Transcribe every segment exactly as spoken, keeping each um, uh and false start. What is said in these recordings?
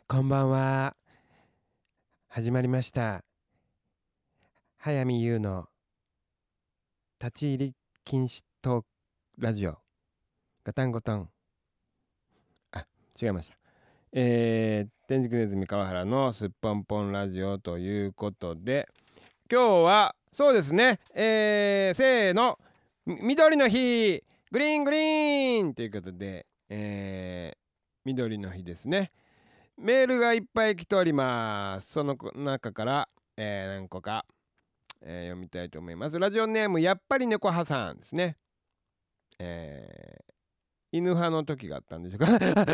こんばんは。始まりました。早見優の立ち入り禁止トークラジオ。ガタンゴトン。あ、違いました。えー、天竺ネズミ川原のすっぽんぽんラジオということで、今日はそうですね、えー、せーの、み緑の日、グリーングリーンということで、えー、緑の日ですね。メールがいっぱい来ております。その中から、えー、何個か、えー、読みたいと思います。ラジオネームやっぱり猫派さんですね。えー、犬派の時があったんでしょうか。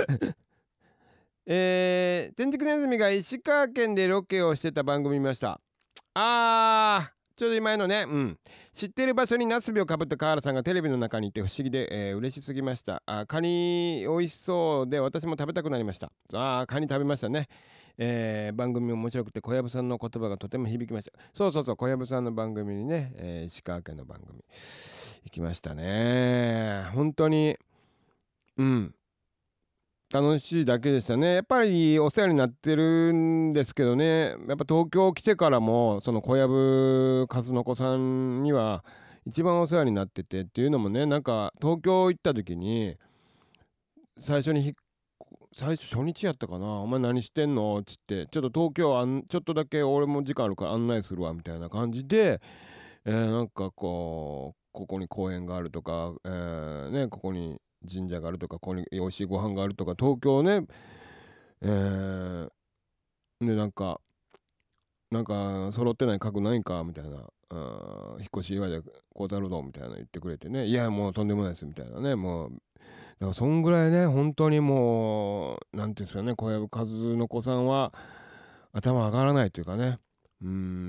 えー、天竺ネズミが石川県でロケをしてた番組見ました。あーちょうど前のね、うん、知ってる場所にナスビをかぶった川原さんがテレビの中にいて不思議で、えー、嬉しすぎました。あ、カニ美味しそうで私も食べたくなりました。あーカニ食べましたね。えー、番組面白くて小籔さんの言葉がとても響きました。そうそうそう、小籔さんの番組にね、えー、石川県の番組行きましたね。本当にうん楽しいだけでしたね。やっぱりお世話になってるんですけどね、やっぱ東京来てからもその小籔和の子さんには一番お世話になっててっていうのもね、なんか東京行った時に最初にひ最初初日やったかな、お前何してんのっつって、ちょっと東京あんちょっとだけ俺も時間あるから案内するわみたいな感じで、えー、なんかこうここに公園があるとか、えー、ねここに神社があるとか、ここに美味しいご飯があるとか、東京ね、えー、でなんかなんか揃ってない家具ないんかみたいな、あ引っ越し祝いでこうたるぞみたいな言ってくれてね、いやもうとんでもないですみたいなね、もうだからそんぐらいね、本当にもうなんていうんですかね、小籔和の子さんは頭上がらないというかね、うん、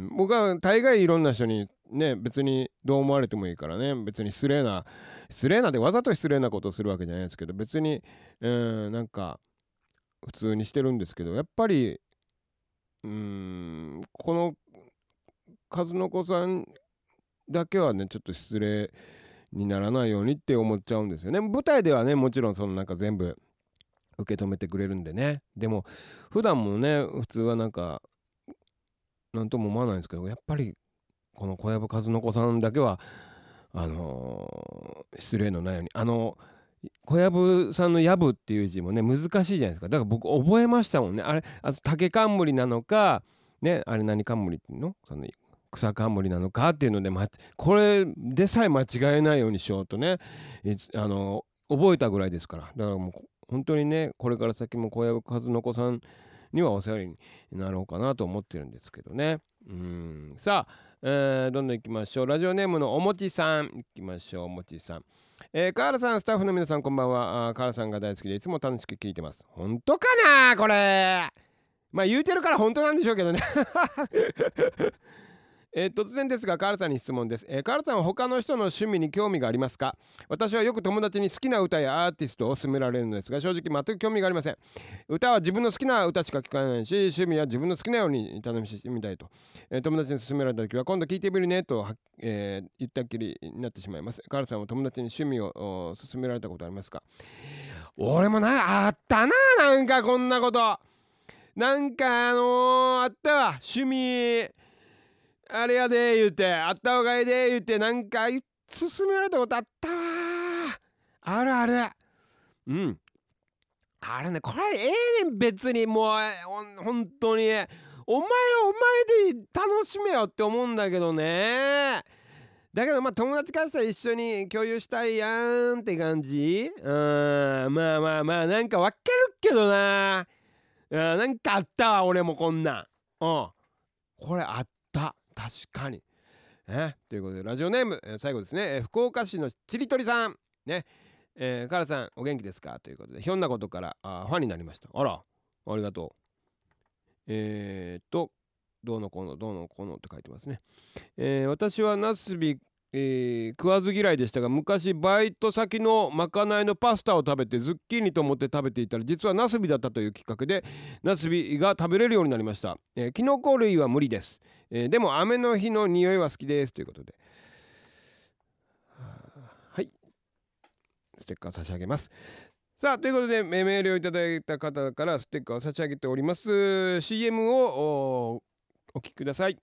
僕は大概いろんな人にね、別にどう思われてもいいからね、別に失礼な失礼なでわざと失礼なことをするわけじゃないですけど、別に、うん、なんか普通にしてるんですけど、やっぱりうーんこの数の子さんだけはね、ちょっと失礼にならないようにって思っちゃうんですよね。舞台ではね、もちろんそのなんか全部受け止めてくれるんでね。でも普段もね、普通はなんかなんとも思わないんですけど、やっぱりこの小籔和の子さんだけはあのー失礼のないように、あの小籔さんの籔っていう字もね難しいじゃないですか。だから僕覚えましたもんね。あれあ竹冠なのかね、あれ何冠っていうの、その草冠なのかっていうので、ま、これでさえ間違えないようにしようとね、あの覚えたぐらいですから。だからもう本当にね、これから先も小籔和の子さんにはお世話になろうかなと思ってるんですけどね。うん、さあ、えー、どんどん行きましょう。ラジオネームのおもちさん行きましょう。おもちさん、えー、河原さん、スタッフの皆さんこんばんは。あ、河原さんが大好きでいつも楽しく聞いてます。本当かなこれ。まあ言うてるから本当なんでしょうけどね。えー、突然ですが、カールさんに質問です。えー、カールさんは他の人の趣味に興味がありますか？私はよく友達に好きな歌やアーティストを勧められるのですが、正直全く興味がありません。歌は自分の好きな歌しか聴かないし、趣味は自分の好きなように楽しみたいと、えー、友達に勧められた時は今度聴いてみるねと、えー、言ったっきりになってしまいます。カールさんは友達に趣味を勧められたことありますか？俺もなあったな、なんかこんなこと、なんかあのー、あったわ、趣味あれやで言うて、あった方がいいで言うて、なんか勧められたことあったわ。あるある。うん。あれね、これええねん、別にもうほ本当にお前はお前で楽しめよって思うんだけどね。だけどまあ友達からしたら一緒に共有したいやんって感じ。うん、まあまあまあ、なんかわかるけどな。うん、なんかあったわ、俺もこんなん。うん、これあった、確かに。ね、ということでラジオネーム、えー、最後ですね、えー、福岡市のちりとりさんね、えー、カラさんお元気ですかということで、ひょんなことからあファンになりました。あら、ありがとう。えー、っとどうのこうのどうのこうのって書いてますね。えー、私はナスビ、えー、食わず嫌いでしたが、昔バイト先のまかないのパスタを食べてズッキーニと思って食べていたら、実はナスビだったというきっかけでナスビが食べれるようになりました。えー、キノコ類は無理です。えー、でも雨の日の匂いは好きですということで、はい、ステッカー差し上げます。 さあということでメールをいただいた方からステッカーを差し上げております。 シーエム を お, お聞きください。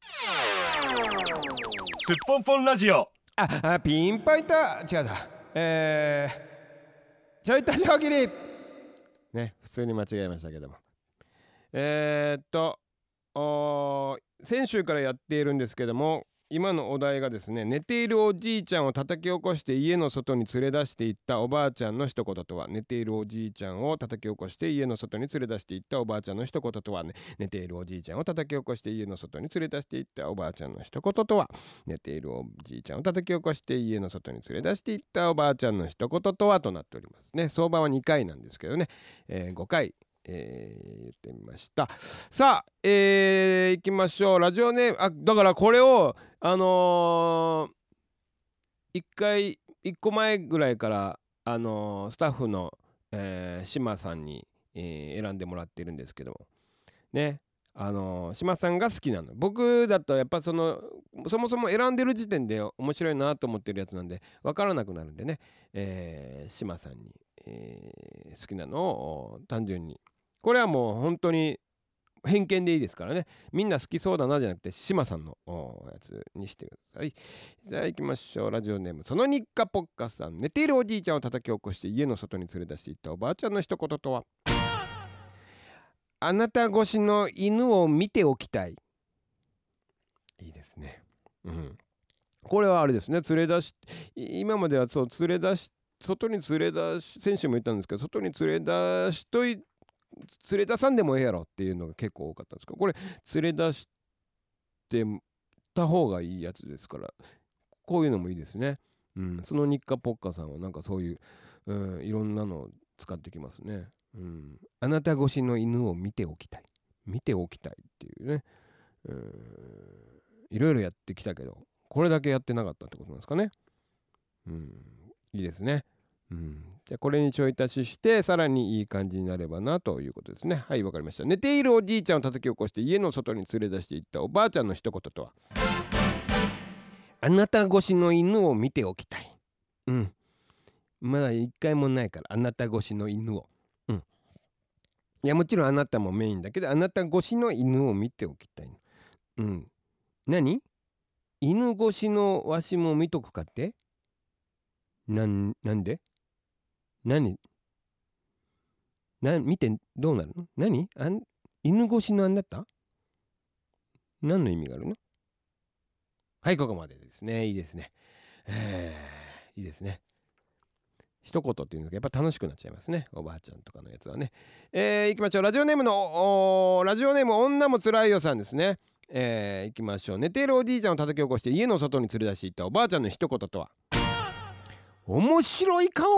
すっぽんぽんラジオ。 ああピンポイント違うだえー、ちょいた大喜利ね、普通に間違えましたけども、えー、っと先週からやっているんですけども、今のお題がですね、寝ているおじいちゃんを叩き起こして家の外に連れ出していったおばあちゃんの一言とは。寝ているおじいちゃんを叩き起こして家の外に連れ出していったおばあちゃんの一言とは、ね、寝ているおじいちゃんを叩き起こして家の外に連れ出していったおばあちゃんの一言とは。寝ているおじいちゃんを叩き起こして家の外に連れ出していったおばあちゃんの一言とはとなっておりますね。相場はにかいなんですけどね、えー、ごかいえー、言ってみました。さあ、えー、行きましょう。ラジオネーム、あ、だからこれをあのー、いっかいいっこまえぐらいから、あのー、スタッフの、えー、島さんに、えー、選んでもらってるんですけどね、あのー、島さんが好きなの。僕だとやっぱそのそもそも選んでる時点で面白いなと思ってるやつなんで分からなくなるんでね、えー、島さんに、えー、好きなのを単純に、これはもう本当に偏見でいいですからね、みんな好きそうだなじゃなくて島さんのやつにしてください。じゃあ行きましょう。ラジオネームその日課ポッカさん。寝ているおじいちゃんを叩き起こして家の外に連れ出していったおばあちゃんの一言とは。あなた越しの犬を見ておきたい。いいですね。うん。これはあれですね、連れ出し、今まではそう連れ出し、外に連れ出し、先週も言ったんですけど、外に連れ出しといて連れ出さんでもええやろっていうのが結構多かったんですけど、これ連れ出してた方がいいやつですから、こういうのもいいですね。うん、その日課ポッカさんはなんかそういう、うん、いろんなのを使ってきますね。うん、あなた越しの犬を見ておきたい、見ておきたいっていうね、うん、いろいろやってきたけどこれだけやってなかったってことなんですかね。うん、いいですね。うん、じゃあこれにちょい足ししてさらにいい感じになればなということですね。はい、わかりました。寝ているおじいちゃんを叩き起こして家の外に連れ出していったおばあちゃんの一言とは。あなた越しの犬を見ておきたい。うん、まだ一回もないから、あなた越しの犬を。うん、いやもちろんあなたもメインだけど、あなた越しの犬を見ておきたい。うん、何？犬越しのわしも見とくかって？なん、なんで？何？な、見てどうなるの？何？あん、犬越しのあなた？何の意味があるの？はい、ここまでですね。いいですね。えー、いいですね。一言っていうのがやっぱ楽しくなっちゃいますね。おばあちゃんとかのやつはね。えー、いきましょう。ラジオネームの、ラジオネーム女もつらいよさんですね。えー、いきましょう。寝ているおじいちゃんを叩き起こして家の外に連れ出していったおばあちゃんの一言とは。面白い顔。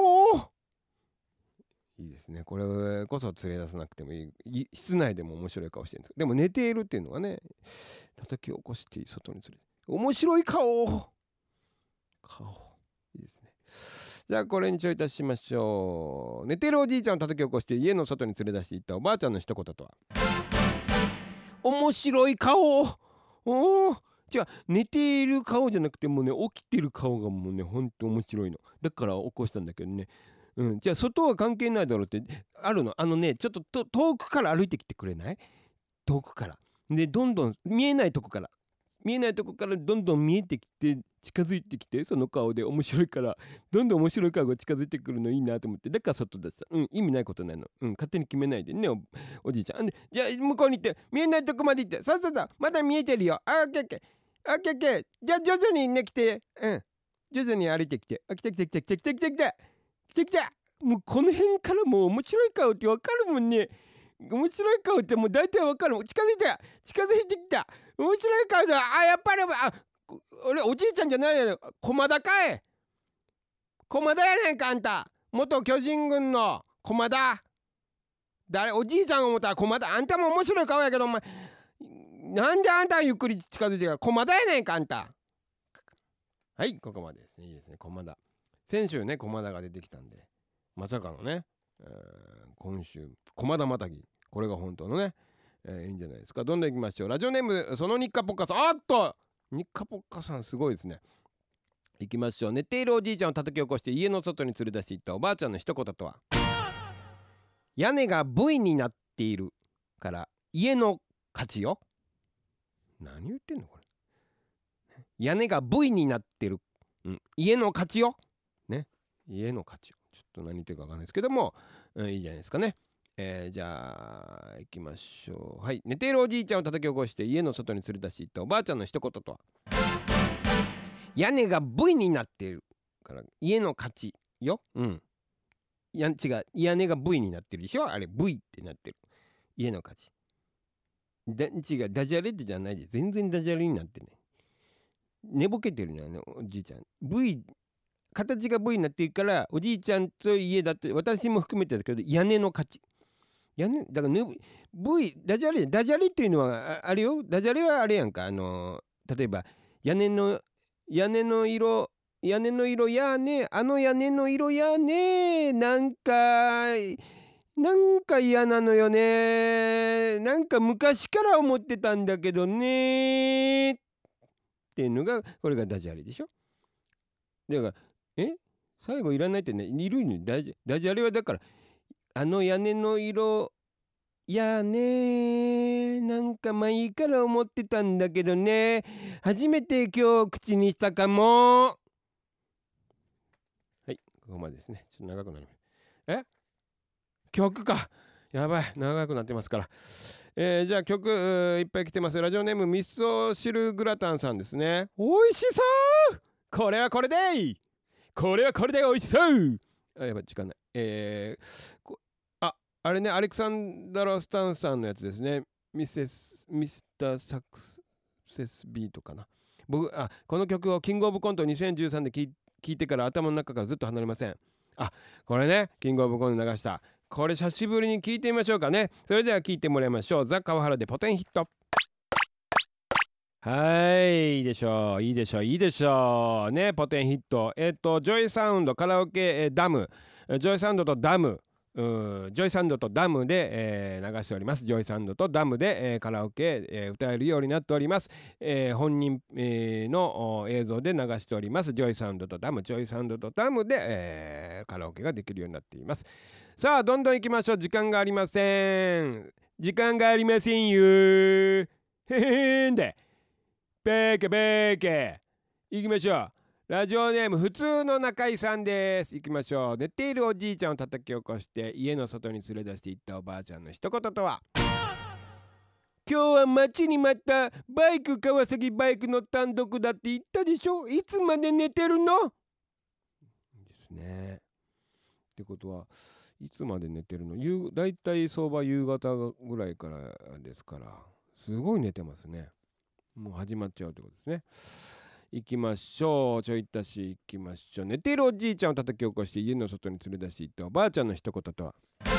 いいですね。これこそ連れ出さなくてもいい。室内でも面白い顔してるんです。でも寝ているっていうのはね、叩き起こして外に連れ、面白い顔。顔。いいですね。じゃあこれにちょい足しましょう。寝ているおじいちゃんを叩き起こして家の外に連れ出していったおばあちゃんの一言とは。面白い顔。おー。違う、寝ている顔じゃなくてもうね、起きてる顔がもうね、ほんと面白いの。だから起こしたんだけどね。うん、じゃあ外は関係ないだろうってあるの。あのね、ちょっとと遠くから歩いてきてくれない？遠くから。で、どんどん見えないとこから。見えないとこからどんどん見えてきて近づいてきて、その顔で面白いから、どんどん面白い顔が近づいてくるのいいなと思って、だから外出した。うん、意味ないことないの。うん、勝手に決めないでね、お, おじいちゃん。で、じゃあ向こうに行って、見えないとこまで行って、そうそうそう、まだ見えてるよ。あ、オッケーオッケー。オッケーオッケー。じゃあ徐々にね、来て。うん。徐々に歩いてきて。あ、来て来て来て来て来て来て来て。来て来て。もうこの辺からもう面白い顔ってわかるもんね。面白い顔ってもう大体わかるもん。近づいて近づいてきた。面白い顔だ。あ、やっぱり、あ、俺おじいちゃんじゃないよ。駒田かい。駒田やねんか、あんた。元巨人軍の駒田。誰？おじいちゃんが思ったら駒田。あんたも面白い顔やけど、お前なんであんたゆっくり近づいてるか。駒田やねんか、あんた。はい、ここまでですね。いいですね、駒田。先週ね、駒田が出てきたんで、まさかのね、えー、今週駒田またぎ、これが本当のね、えー、いいんじゃないですか。どんどんいきましょう。ラジオネームその日課ポッカさん。あっと日課ポッカさんすごいですね。いきましょう。寝ているおじいちゃんを叩き起こして家の外に連れ出していったおばあちゃんの一言とは。 屋根が V になっているから家の勝ちよ。何言ってんのこれ。屋根が V になってる、うん、家の勝ちよね。家の勝ちよ。ちょっと何言ってるか分かんないですけども、うん、いいじゃないですかね。えー、じゃあ行きましょう。はい。寝ているおじいちゃんを叩き起こして家の外に連れ出していったおばあちゃんの一言とは。屋根が V になっているから家の勝ちよ。うん。や違う、屋根が V になってるでしょ。あれ V ってなってる。家の勝ち。だ違う、ダジャレってじゃないで、全然ダジャレになってね。寝ぼけてるのよね、おじいちゃん。V、形が V になってるから、おじいちゃんと家だって、私も含めてだけど、屋根の勝ち。屋根、だから、ね、V、ダジャレ、ダジャレっていうのは、あ、あれよ、ダジャレはあれやんか、あの、例えば、屋根の、屋根の色、屋根の色やね、あの屋根の色やね、なんか、なんか嫌なのよね。なんか昔から思ってたんだけどね。っていうのが、これがダジャレでしょ。だから、え最後いらないってね、いるのダジダジャレはだから、あの屋根の色、やねなんか前から思ってたんだけどね。初めて今日口にしたかも。はい、ここまでですね。ちょっと長くなります。え曲か。やばい、長くなってますから。えー、じゃあ曲いっぱい来てます。ラジオネーム味噌汁グラタンさんですね。おいしそう。これはこれでこれはこれでおいしそう。あ、やばい、時間ない。えー、あ、あれね、アレクサンダロ・スタンさんのやつですね。ミセス、ミスター・サクセス・ビートかな。僕、あ、この曲をキングオブコントにせんじゅうさんで聞いてから頭の中からずっと離れません。あ、これね、キングオブコント流した。これ久しぶりに聞いてみましょうかね。それでは聞いてもらいましょう。ザ・川原でポテンヒット。はい、いいでしょう、いいでしょう、いいでしょうね。ポテンヒット。えっとジョイサウンドカラオケ、えー、ダム、ジョイサウンドとダム、ジョイサウンドとダムで、えー、流しております。ジョイサウンドとダムで、えー、カラオケ、えー、歌えるようになっております。えー、本人、えー、の映像で流しております。ジョイサウンドとダム、ジョイサウンドとダムで、えー、カラオケができるようになっています。さあ、どんどん行きましょう。時間がありません。時間がありませんよ。へへんで。べーけべーけ。行きましょう。ラジオネーム普通の中井さんです。行きましょう。寝ているおじいちゃんを叩き起こして家の外に連れ出していったおばあちゃんの一言とは。今日は待ちに待ったバイク川崎バイクの単独だって言ったでしょ。いつまで寝てるのですね。ってことはいつまで寝てるの？夕だいたい相場夕方ぐらいからですから、すごい寝てますね。もう始まっちゃうってことですね。行きましょう。ちょいたし行きましょう。寝ているおじいちゃんを叩き起こして家の外に連れ出していったおばあちゃんの一言とは。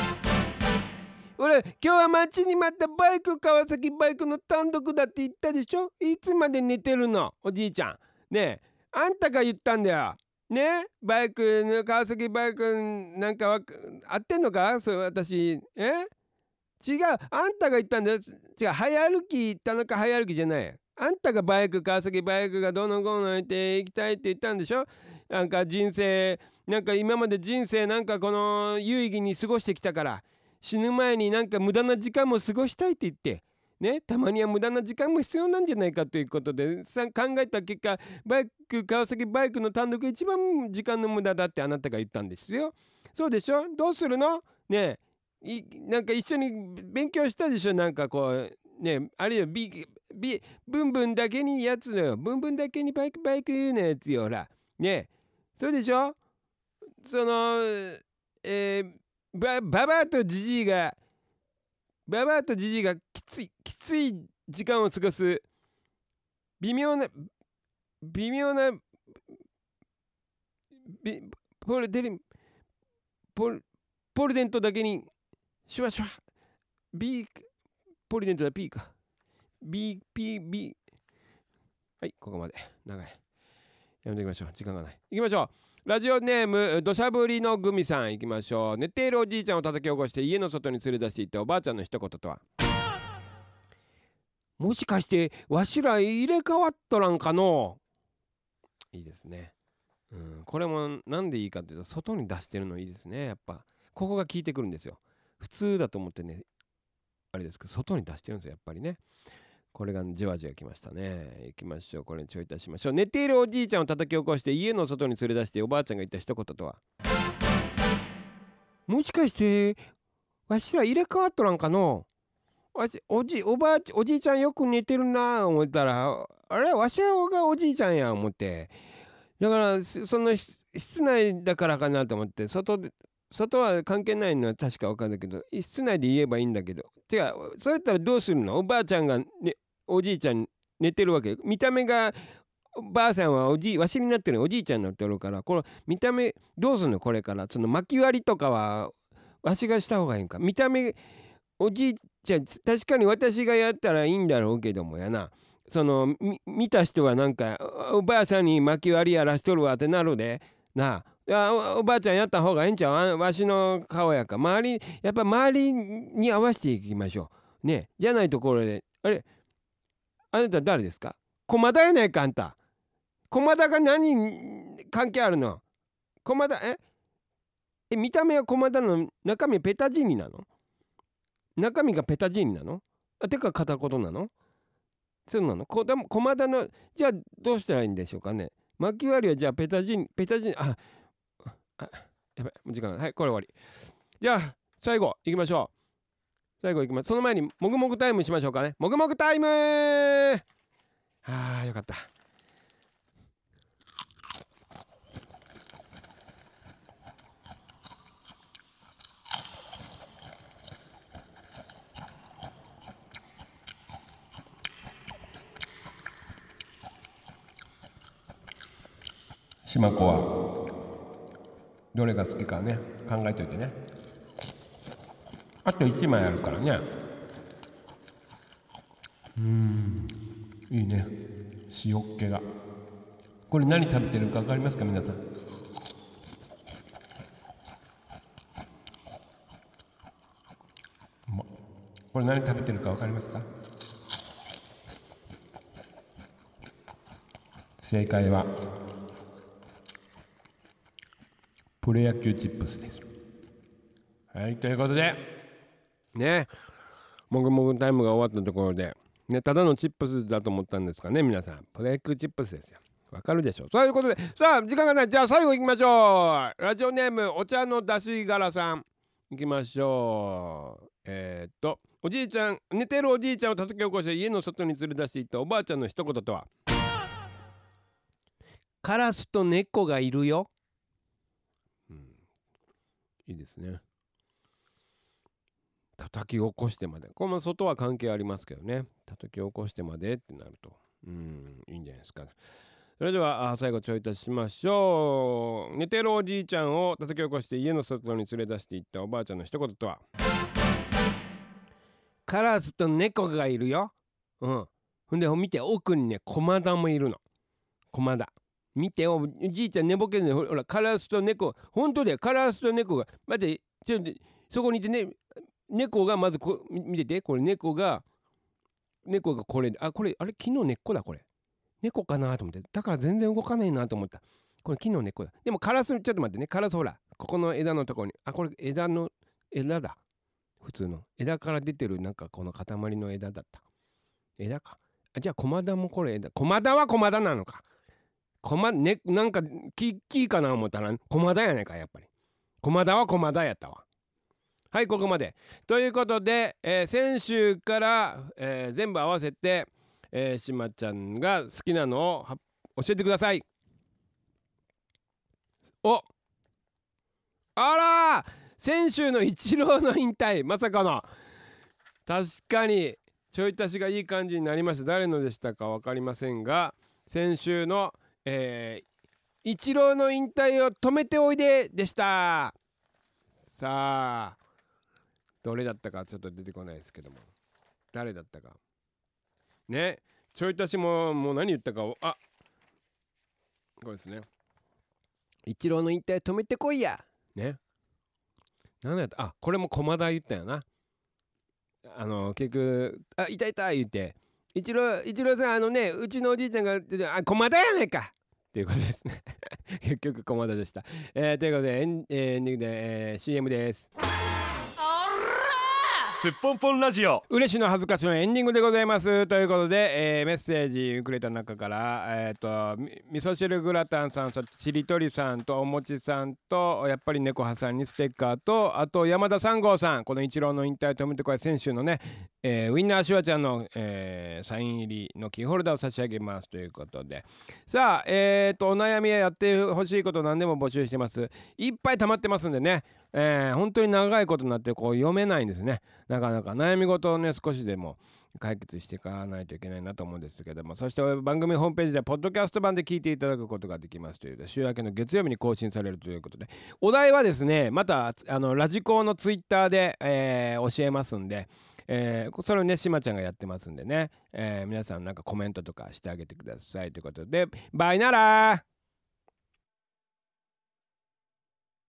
俺今日は待ちに待ったバイク川崎バイクの単独だって言ったでしょ。いつまで寝てるのおじいちゃん。ねえ、あんたが言ったんだよね。バイクの川崎バイクなんかは合ってんのか。それ私え違う、あんたが言ったんだよ。違う、早歩き田中早歩きじゃない。あんたがバイク川崎バイクがどのこうの言って行きたいって言ったんでしょ。なんか人生なんか今まで人生なんかこの有意義に過ごしてきたから死ぬ前になんか無駄な時間も過ごしたいって言ってね、たまには無駄な時間も必要なんじゃないかということでさ考えた結果、バイク川崎バイクの単独一番時間の無駄だってあなたが言ったんですよ。そうでしょ。どうするのねえ、いなんか一緒に勉強したでしょ。なんかこうね、あるいはビビブンブンだけにやつのよ。ブンブンだけにバイクバイク言うのやつよ。ほらねえ、そうでしょ。そのえー、バババアとジジイがババアとジジイがきついきつい時間を過ごす微妙な微妙なビポルデリポルポルデントだけにシュワシュワ B ポリデントは P か ビーピービー。 はい、ここまで長い。やめていきましょう。時間がない。行きましょう。ラジオネーム土砂降りのグミさん行きましょう。寝ているおじいちゃんを叩き起こして家の外に連れ出していったおばあちゃんの一言とは。もしかしてわしら入れ替わっとらんかの。いいですね。うん、これもなんでいいかというと外に出してるのいいですね。やっぱここが効いてくるんですよ。 普通だと思ってね、あれですけど外に出してるんですよやっぱりね。これがじわじわきましたね。行きましょう。これにちょいいたしましょう。寝ているおじいちゃんを叩き起こして家の外に連れ出しておばあちゃんが言った一言とは。もしかしてわしら入れ替わっとらんかの。わしおじおばあおじいちゃんよく寝てるな思ったら、あれわしがおじいちゃんや思って、だからその室内だからかなと思って、外で外は関係ないのは確か分かんないけど、室内で言えばいいんだけど、違う、それやったらどうするの。おばあちゃんが、ね、おじいちゃん寝てるわけ。見た目がおばあさんはおじいわしになってるのおじいちゃんになってるから、この見た目どうするのこれから。その巻き割りとかはわしがした方がいいんか。見た目おじいちゃん確かに私がやったらいいんだろうけどもやな、その見た人はなんかおばあさんに巻き割りやらしとるわってなるでなあ。いや お, おばあちゃんやった方がええんちゃう。わしの顔やか周りやっぱ周りに合わせていきましょうね。じゃないところであれあなた誰ですか。駒田やないかあんた。駒田が何に関係あるの。駒田ええ見た目は駒田の中身ペタジーニなの。中身がペタジーニなの。あてか片言なの。そうなの。こだ駒田のじゃあどうしたらいいんでしょうかね。巻き割りはじゃあペタジーニペタジーニああやばいもう時間がはいこれ終わり。じゃあ最後いきましょう。最後いきます。その前にもぐもぐタイムしましょうかね。もぐもぐタイムー。あーよかった。しまこはどれが好きかね考えといてね。あといちまいあるからね。うーんいいね塩っ気が。これ何食べてるか分かりますか皆さん。これ何食べてるか分かりますか。正解はプロ野球チップスです。はいということでねもぐもぐタイムが終わったところで、ね、ただのチップスだと思ったんですかね皆さん。プロ野球チップスですよ。わかるでしょ。そういうことでさあ時間がない。じゃあ最後いきましょう。ラジオネームお茶の出し柄さんいきましょう。えー、っとおじいちゃん寝てるおじいちゃんを叩き起こして家の外に連れ出していったおばあちゃんの一言とは。カラスと猫がいるよ。うん、いいですね。叩き起こしてまで、これも外は関係ありますけどね。叩き起こしてまでってなるとうんいいんじゃないですか。それでは最後ちょいたしましょう。寝てるおじいちゃんを叩き起こして家の外に連れ出していったおばあちゃんの一言とは。カラスと猫がいるよ。うんほんで見て奥にね駒田もいるの。駒田見ておじいちゃん寝ぼけるね。ほらカラスと猫本当だよ。カラスと猫が待ってちょっとそこにいてね。猫がまずこ見ててこれ猫が猫がこれあこれあれ木の根っこだこれ猫かなと思ってだから全然動かないなと思った。これ木の根っこだ。でもカラスちょっと待ってねカラスほらここの枝のところにあこれ枝の枝だ。普通の枝から出てるなんかこの塊の枝だった。枝か。あじゃあ駒田もこれ枝駒田は駒田なのか。駒ねなんか木木かな思ったら駒田やねんかやっぱり。駒田は駒田やったわ。はいここまでということで、えー、先週から、えー、全部合わせて、えー、しまちゃんが好きなのを教えてください。おあら先週のイチローの引退まさかの。確かにちょい足しがいい感じになりました。誰のでしたか分かりませんが先週の、えー、イチローの引退を止めておいででした。さあどれだったかちょっと出てこないですけども誰だったかね。ちょい足しももう何言ったかをあこれですね。イチローの引退止めてこいやね。何だったあこれも駒田言ったよな。あの結局あいたいた言ってイチローイチローさんあのねうちのおじいちゃんがあ駒田やないかっていうことですね結局駒田でした。えー、ということでエンディングで、えー、シーエム です。 すっぽんぽんラジオ、 嬉しいの恥ずかしいのエンディングでございますということで、えー、メッセージくれた中から、えー、とみ味噌汁グラタンさん、そしてちりとりさんとおもちさんとやっぱり猫はさんにステッカーと、あと山田さん号さん、このイチローの引退を止めてこい先週のね、えー、ウィンナーシュワちゃんの、えー、サイン入りのキーホルダーを差し上げますということで、さあ、えー、とお悩みやってほしいこと何でも募集してます。いっぱい溜まってますんでね、えー、本当に長いことになってこう読めないんですね。なかなか悩み事をね少しでも解決していかないといけないなと思うんですけども、そして番組ホームページでポッドキャスト版で聞いていただくことができますという、週明けの月曜日に更新されるということで、お題はですねまたあのラジコのツイッターで、えー、教えますんで、えー、それをねしまちゃんがやってますんでね、えー、皆さんなんかコメントとかしてあげてくださいということで、バイならー。